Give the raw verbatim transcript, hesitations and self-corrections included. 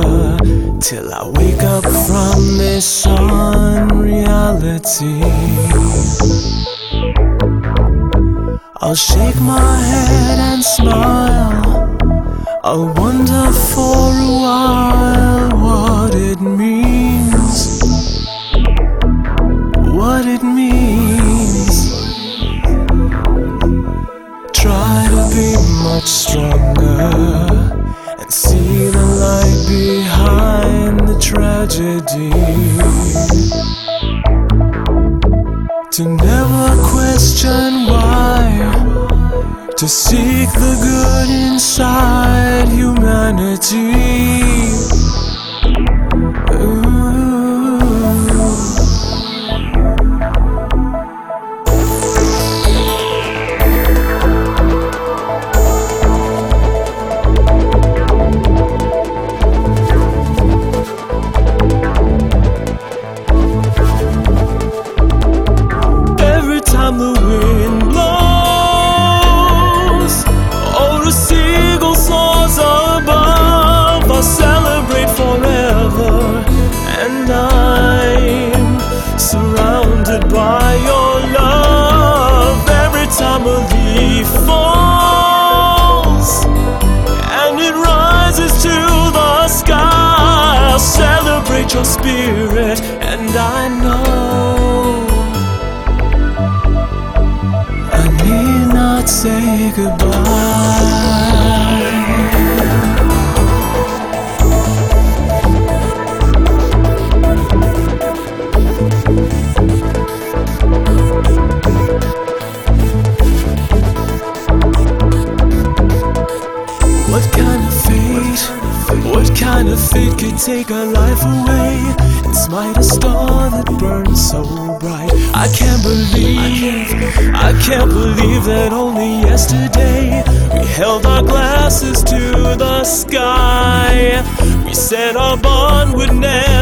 till I wake up from this unreality. I'll shake my head and smile. I'll wonder for a while what it means, what it means. Try to be much stronger and see the light behind the tragedy. To never question why, to seek the good inside humanity. Every time the wind blows, oh, the seagull soars above. I'll celebrate forever, and I'm surrounded by your love. Every time a leaf falls and it rises to the sky, I'll celebrate your spirit, and I know I need not say goodbye. What kind of fate, what kind of fate could take our life away and smite a star that burns so bright? I can't believe, I can't believe that only yesterday we held our glasses to the sky. We said our bond would never